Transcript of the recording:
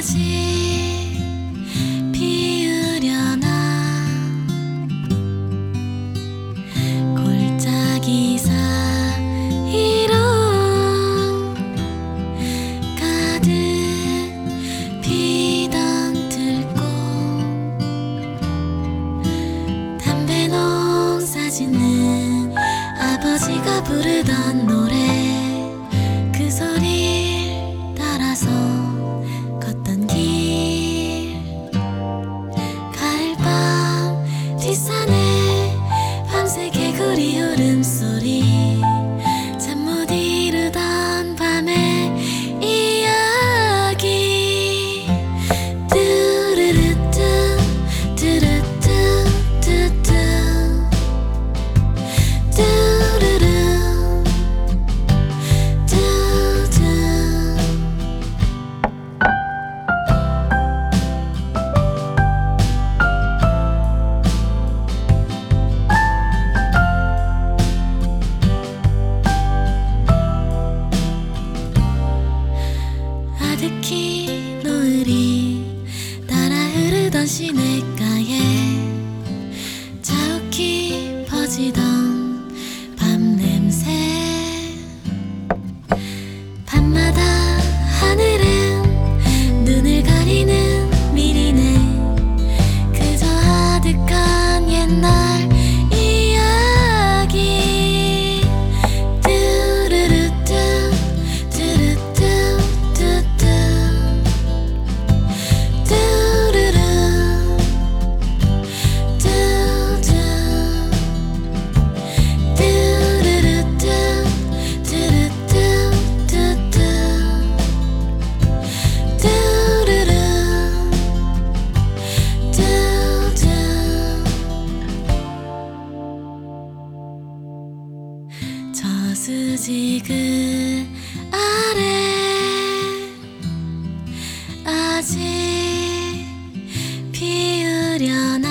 다시 피우려나. 골짜기 사이로 가득 피던 들꽃, 담배 농사 짓는 아버지가 부르던 노래, 그 소리를 따라서 걷던 길. 가을밤 뒷산에 밤새 개구리 울음소리, 잠 못 이루던 밤의 이야기. 뚜루루뚜 뚜루뚜 뚜뚜 뚜루루 뚜뚜. 아득히 노을이 따라 흐르던 시냇가에 자욱히 퍼지던 밤 냄새. 밤마다 하늘은 눈을 가리는 미리네, 그저 아득한 옛날 이야기. 뚜루루뚜 뚜루뚜 뚜뚜 뚜루루 뚜뚜 뚜루루뚜 뚜루뚜 뚜뚜 뚜루루 뚜뚜. 저수지 그 아래 아직 피우려나.